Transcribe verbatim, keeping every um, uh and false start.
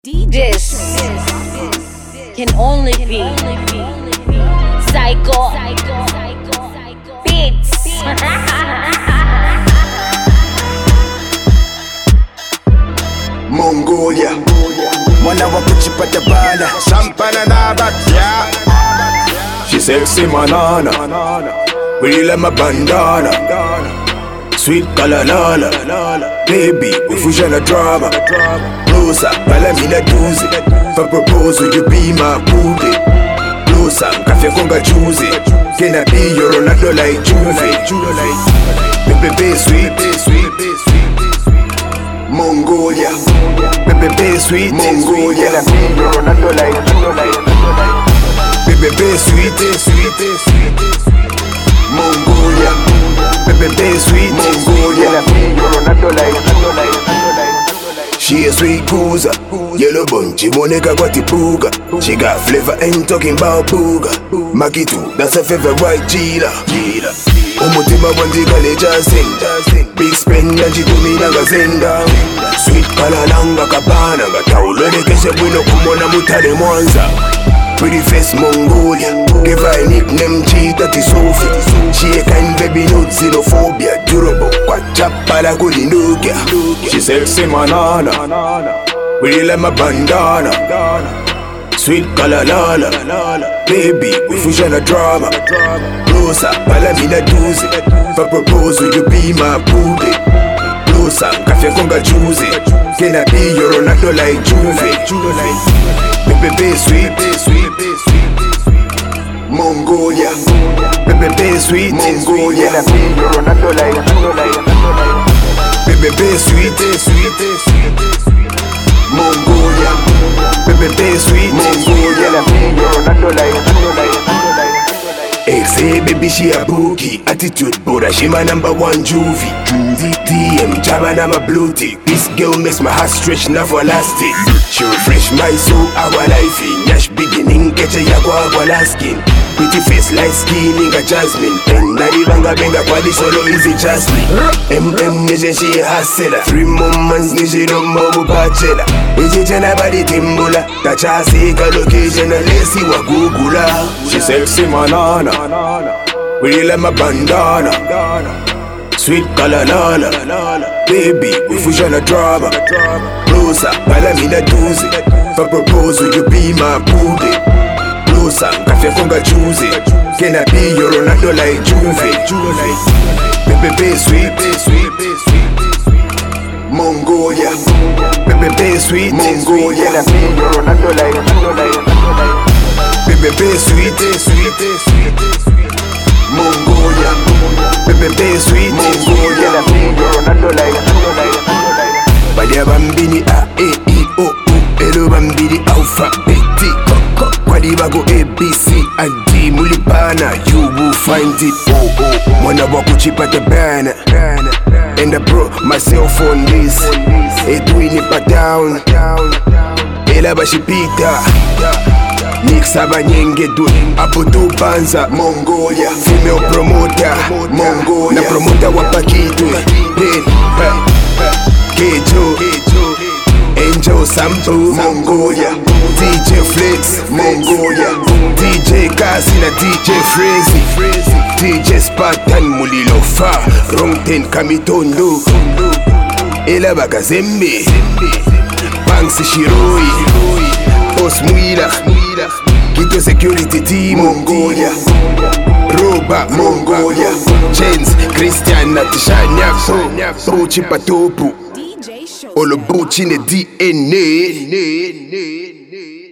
This can only be Psycho Beats. Mongolia, mwana wa kuchipata bana, champana na batia. She sexy manana, really like my bandana. Sweet kalalala, baby, we fusion a drama. Closer, palamina tuzi. For proposal, you be my booty. Closer, kafe konga juicy. Can I be your Ronaldo like Juve? Baby, sweet, sweet, sweet. Mongolia, baby, sweet, Mongolia. Can I be your Ronaldo like Juve? Baby, sweet, sweet, sweet. Mongolia, baby, sweet, Mongolia. She a sweet cruiser, yellow bun, she moneka kwa tipuga. She got flavor, ain't talking about booga. Makitu, that's her favorite cheetah. Umutima wanjika leja sing. Big spend and she do me nanga zenda. Sweet kalalanga kabana, ngataulele keshe bwino kumona mutale mwanza. Pretty face Mongolia, give her a nickname Cheetah Sophie. She a kind baby, no xenophobia. Durable, quachapa la kulinukia. She sexy manana, really like my bandana. Sweet kalalala, baby, we fusion a drama. Closer, palamina tuzi. For proposal, you be my booty. Closer, kafe konga juicy. Can I be your Ronaldo like Juve? Baby, sweet, sweet, sweet. Mongolia, baby, sweet, Mongolia. Baby, sweet, sweet, sweet. Mongolia, baby, sweet, Mongolia. Say baby, she a bookie. Attitude bora, she my number one juvie. D M, jabba na my blue tick. This girl makes my heart stretch, now for elastic. She refresh my soul, our life in Yash beginning, get a yagua agua skin. Pretty face, light skin, nigga jasmine. And nadi banga benga quali solo easy jasmine. M M nije she a hustler. Three more months nije no more bachelor. Ije jana body timbula. Tacha sika location unless you a googula. She sexy manana, really like my bandana. Sweet kalalala, baby, we fusion a drama. Closer, palamina tuzi. For proposal, you be my booty. Closer, kafe konga juicy. Can I be your Ronaldo like Juve? Baby, sweet, sweet, sweet. Mongolia, baby, sweet, Mongolia. Baby, sweet, sweet, sweet. Mongolia, baby, sweet, Mongolia. Badia bambini a e i o u. Elo bambini alphabeti. Kwadi bago A B C and D. Mulipana, you will find it. Oh oh. Mwana waku chipata bana. And I brought my cell phone this. Edwin it back down. Ela bashipita. Nix abanyenge du Abudu Banza Mongolia, female promoter Mongolia, na promoter wapakitu Pin, Kejo, Angel Sampo Mongolia, D J Flex Mongolia, D J Kasi na D J Freezy, D J Spartan Mulilo Fa, Rongten Kamitondo, Ela Bakazembe, Banks Shiroi, Boss Muila, Kito Security Team Mongolia, Roba Mongolia, Chains Christian Natishanya, Buchi Patopu, Olo Buchi ne D N A.